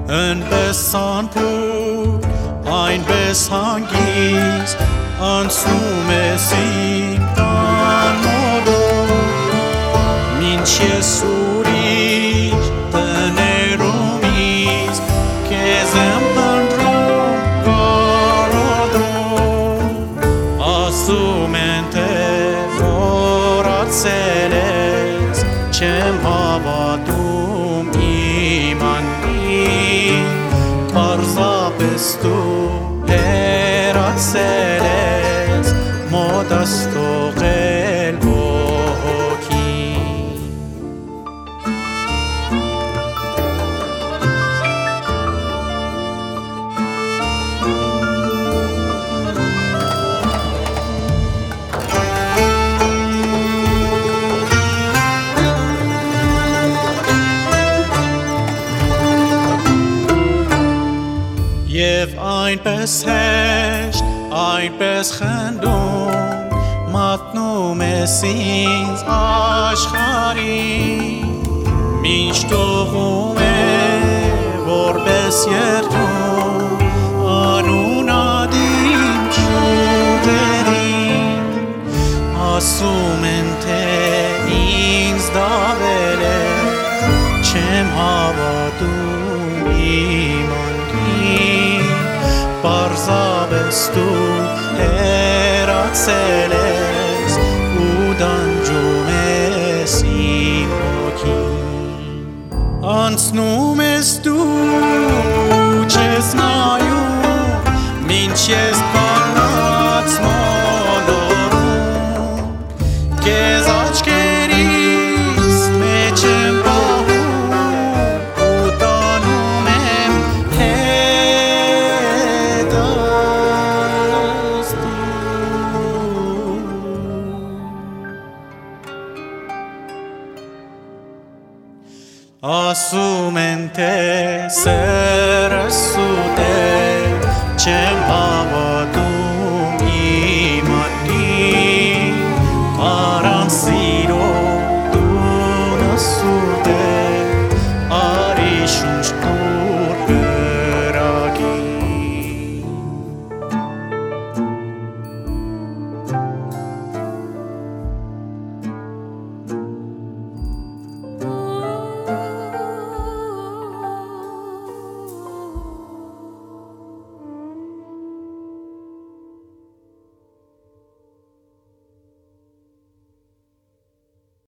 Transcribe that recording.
Yn besan pur, ein besangis, ansum esim tan modo. Min Jesurish tenerumis, kezem pandrum garodo. Asumente vorat seles, cem havadum imani. Parza bestu erat seles, modasto gelbo ki. Եվ այնպես հեշտ, այնպես խնդում, մատնում ես ինձ աշխարհին, մինչ տողում է, որպես երդում, անունադիմ ճյուղերին, ասում են, թե ինձ դավել ես, չեմ հավատում իմ Պարզապես դու հեռացել ես ու դանջում ես իմ հոգին Անցնում ես դու չես նայում մինչ ես բանած մոլորում Քեզ աչքերիս մեջ եմ պահում ու տանում եմ Ասում են թե սերը սուտ է, չեմ հավատում